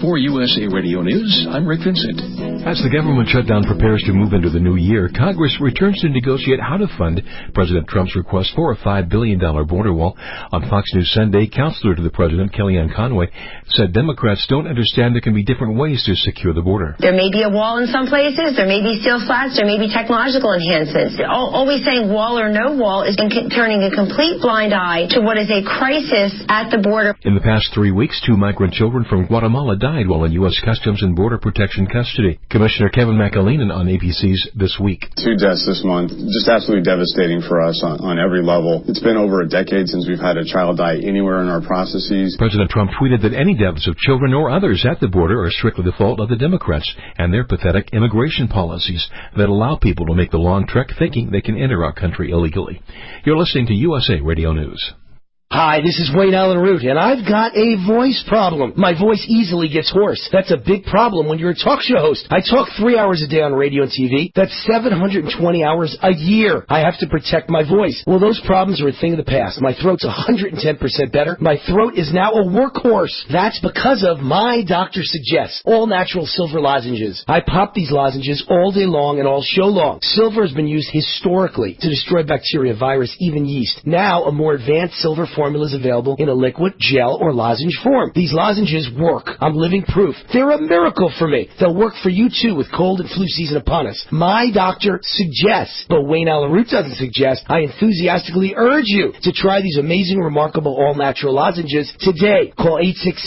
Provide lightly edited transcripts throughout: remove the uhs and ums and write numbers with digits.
For USA Radio News, I'm Rick Vincent. As the government shutdown prepares to move into the new year, Congress returns to negotiate how to fund President Trump's request for a $5 billion border wall. On Fox News Sunday, counselor to the president, Kellyanne Conway, said Democrats don't understand there can be different ways to secure the border. There may be a wall in some places, there may be steel slats, there may be technological enhancements. Always saying wall or no wall is turning a complete blind eye to what is a crisis at the border. In the past 3 weeks, 2 migrant children from Guatemala died while in U.S. Customs and Border Protection custody. Commissioner Kevin McAleenan on ABC's This Week. 2 deaths this month, just absolutely devastating for us on every level. It's been over a decade since we've had a child die anywhere in our processes. President Trump tweeted that any deaths of children or others at the border are strictly the fault of the Democrats and their pathetic immigration policies that allow people to make the long trek thinking they can enter our country illegally. You're listening to USA Radio News. Hi, this is Wayne Allen Root, and I've got a voice problem. My voice easily gets hoarse. That's a big problem when you're a talk show host. I talk 3 hours a day on radio and TV. That's 720 hours a year. I have to protect my voice. Well, those problems are a thing of the past. My throat's 110% better. My throat is now a workhorse. That's because of My Doctor Suggests, all natural silver lozenges. I pop these lozenges all day long and all show long. Silver has been used historically to destroy bacteria, virus, even yeast. Now, a more advanced silver formula is available in a liquid, gel, or lozenge form. These lozenges work. I'm living proof. They're a miracle for me. They'll work for you, too, with cold and flu season upon us. My Doctor Suggests, but Wayne Allen Root doesn't suggest. I enthusiastically urge you to try these amazing, remarkable, all-natural lozenges today. Call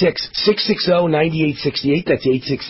866-660-9868. That's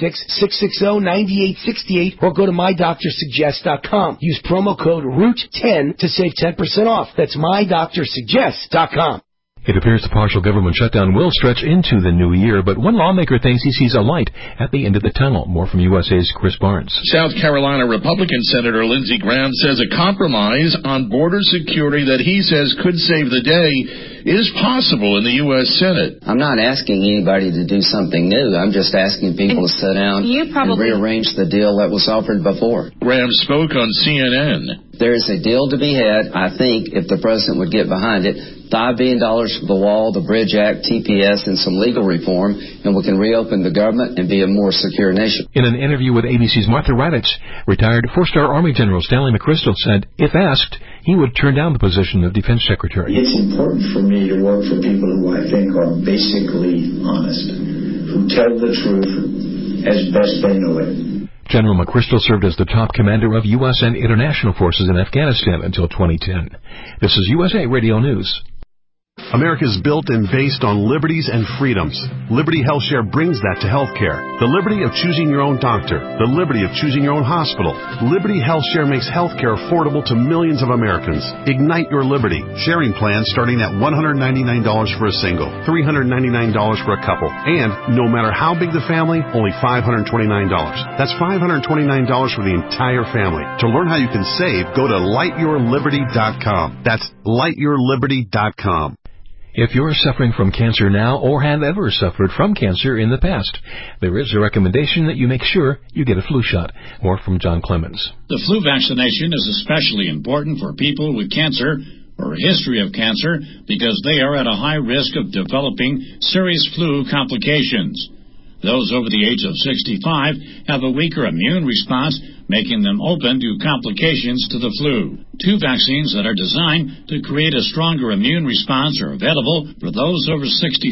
866-660-9868. Or go to MyDoctorSuggest.com. Use promo code ROOT10 to save 10% off. That's MyDoctorSuggest.com. It appears the partial government shutdown will stretch into the new year, but one lawmaker thinks he sees a light at the end of the tunnel. More from USA's Chris Barnes. South Carolina Republican Senator Lindsey Graham says a compromise on border security that he says could save the day is possible in the U.S. Senate. I'm not asking anybody to do something new. I'm just asking people to sit down and rearrange the deal that was offered before. Graham spoke on CNN. There is a deal to be had, I think, if the president would get behind it. $5 billion for the wall, the Bridge Act, TPS, and some legal reform, and we can reopen the government and be a more secure nation. In an interview with ABC's Martha Raddatz, retired four-star Army General Stanley McChrystal said, if asked, he would turn down the position of Defense Secretary. It's important for me to work for people who I think are basically honest, who tell the truth as best they know it. General McChrystal served as the top commander of U.S. and international forces in Afghanistan until 2010. This is USA Radio News. America is built and based on liberties and freedoms. Liberty HealthShare brings that to healthcare. The liberty of choosing your own doctor. The liberty of choosing your own hospital. Liberty HealthShare makes healthcare affordable to millions of Americans. Ignite your liberty. Sharing plans starting at $199 for a single, $399 for a couple, and no matter how big the family, only $529. That's $529 for the entire family. To learn how you can save, go to lightyourliberty.com. That's lightyourliberty.com. If you're suffering from cancer now or have ever suffered from cancer in the past, there is a recommendation that you make sure you get a flu shot. More from John Clemens. The flu vaccination is especially important for people with cancer or a history of cancer because they are at a high risk of developing serious flu complications. Those over the age of 65 have a weaker immune response, making them open to complications to the flu. 2 vaccines that are designed to create a stronger immune response are available for those over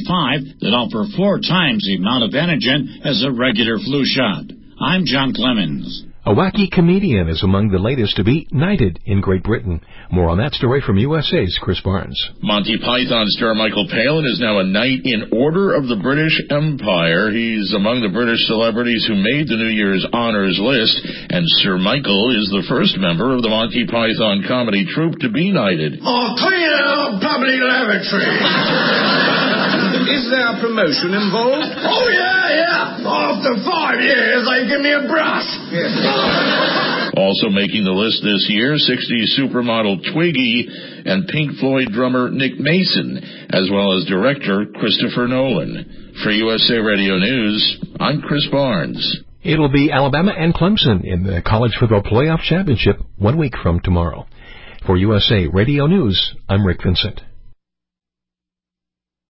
65 that offer 4 times the amount of antigen as a regular flu shot. I'm John Clemens. A wacky comedian is among the latest to be knighted in Great Britain. More on that story from USA's Chris Barnes. Monty Python star Michael Palin is now a Knight in Order of the British Empire. He's among the British celebrities who made the New Year's honors list, and Sir Michael is the first member of the Monty Python comedy troupe to be knighted. Oh, clean out public lavatory. Is there a promotion involved? Oh, yeah. After 5 years, they give me a brush. Also making the list this year, 60s supermodel Twiggy and Pink Floyd drummer Nick Mason, as well as director Christopher Nolan. For USA Radio News, I'm Chris Barnes. It'll be Alabama and Clemson in the College Football Playoff Championship 1 week from tomorrow. For USA Radio News, I'm Rick Vincent.